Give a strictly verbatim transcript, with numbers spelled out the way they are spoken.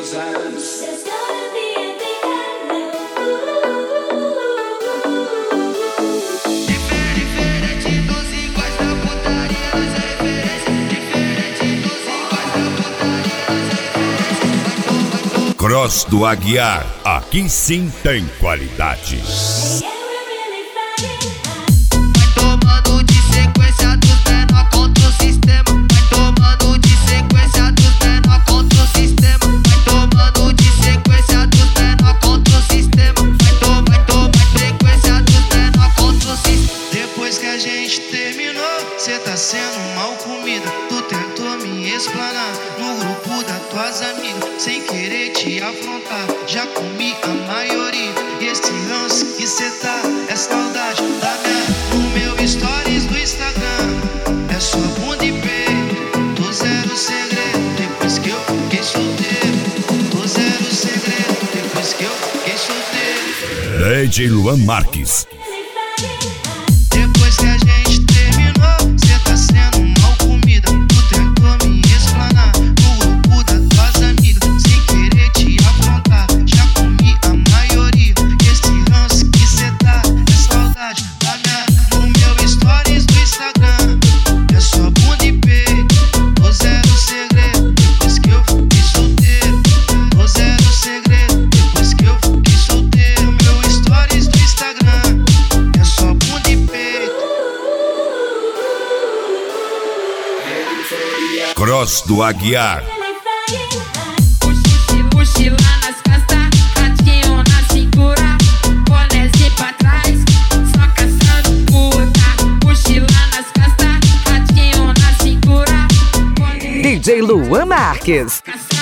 those hands. There's gonna be a big hello. Diferente dos iguais da putaria, nós é referência. Diferente dos iguais da putaria, nós é referência. Cross do Aguiar, aqui sim tem qualidade. Yeah, we're really flying high. Vai tomando de sequência dos menor contra o sistema. Vai tomando de sequência dos menor contra o sistema. Vai tomando de sequência dos menor contra o sistema. Vai tomar, tomar sequência dos menor contra o sistema. Depois que a gente terminou, cê tá sendo mal comida. Tu tentou me explanar no grupo das tuas amigas, sem querer te afrontar. Já comi a maioria. E esse ranço que cê tá é saudade da minha. No meu stories do Instagram é só bunda e peito. Tô zero segredo depois que eu fiquei solteiro. Tô zero segredo depois que eu fiquei solteiro. D J Luan Marques. Really flying high. Depois que a gente terminou, cê tá sendo mal comida. Tu tentou me explanar no grupo das tuas amigas, sem querer te afrontar. Já comi a maioria. Esse ranço que cê tá é saudade da minha. No meu stories do Instagram é só bunda e peito. Tô zero segredo depois que eu fiquei solteiro. Tô zero segredo depois que eu fiquei solteiro. Meu stories do Instagram é só bunda e peito. Cross do Aguiar. Really flying high. Mochila nas costas, ratinho na cintura, bonézinho pra trás, só caçando puta. Mochila nas costas, ratinho na cintura, D J Luan Marques. caçando